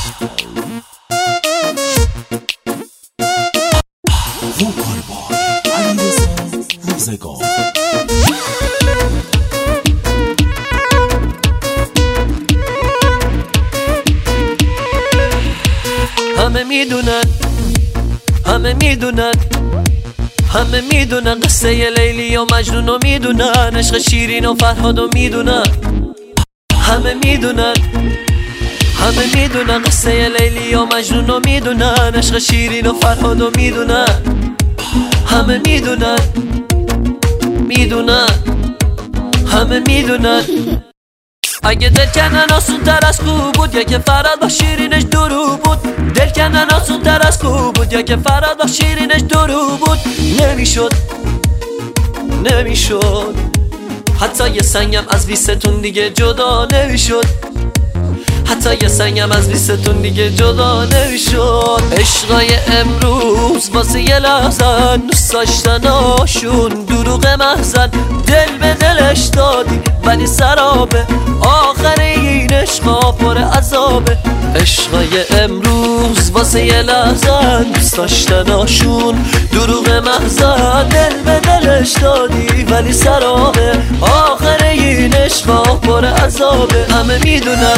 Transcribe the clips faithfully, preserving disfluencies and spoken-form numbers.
ووکال بای علیرضا روزگار. همه میدونن همه میدونن همه میدونن قصه لیلی و مجنون و میدونن عشق شیرین و فرهاد و میدونن. همه میدونن همه میدونن قصه لیلی و مجنون و میدونن عشق شیرین و فرهاد و میدونن. همه میدونن میدونن همه میدونن. اگه دل کندن آسون تر از کو بود یا که فرهاد با شیرینش درو بود. دل کندن آسون تر از کو بود یا که فرهاد با شیرینش درو بود. نمیشد نمیشد حتی یه سنگم از بیستون دیگه جدا نمیشد. حتی یه سنگم از بیستون دیگه جدا نمیشد. عشقای امروز واسه یه لحظن دوست داشتناشون دروغ محضن. دل به دلش دادی ولی سرابه آخر این عشقا پر عذابه. عشقای امروز واسه یه لحظن دوست داشتناشون دروغ محضن. دل به دلش دادی ولی سرابه آخر این عشقا پر عذابه. همه میدونن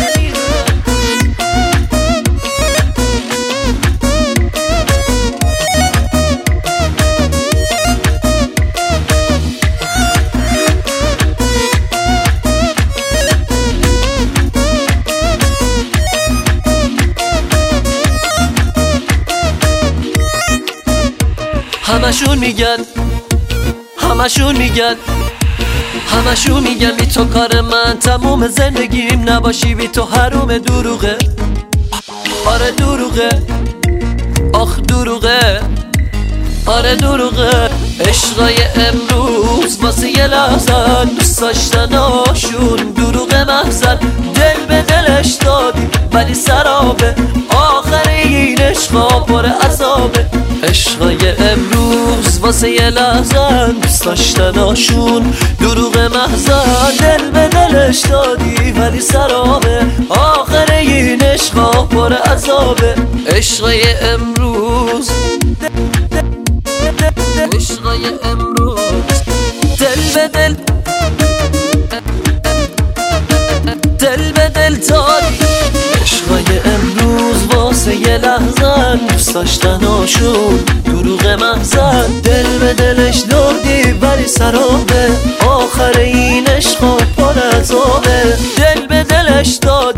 همشون میگن همشون میگن همشون میگن بی تو کار من تموم زندگیم نباشی بی تو حروم. دروغه آره دروغه آخ دروغه آره دروغه. عشقای امروز واسه یه لحظه دوست داشتناشون دروغ محضن. دل به دلش دادی ولی سرابه آخر این عشقا پر عذابه. عشقای امروز واسه یه لحظه دوست داشتناشون دروغ محضن. دل به دلش دادی ولی سرابه آخر این عشقا پر عذابه. عشقای امروز عشقای امروز دل به دل دل به دل دادی. عشقای امروز واسه یه لحظن دوست داشتناشون دروغ محضن. دل به دلش دادی ولی سرابه آخر این عشقا پر عذابه. دل به دلش دادی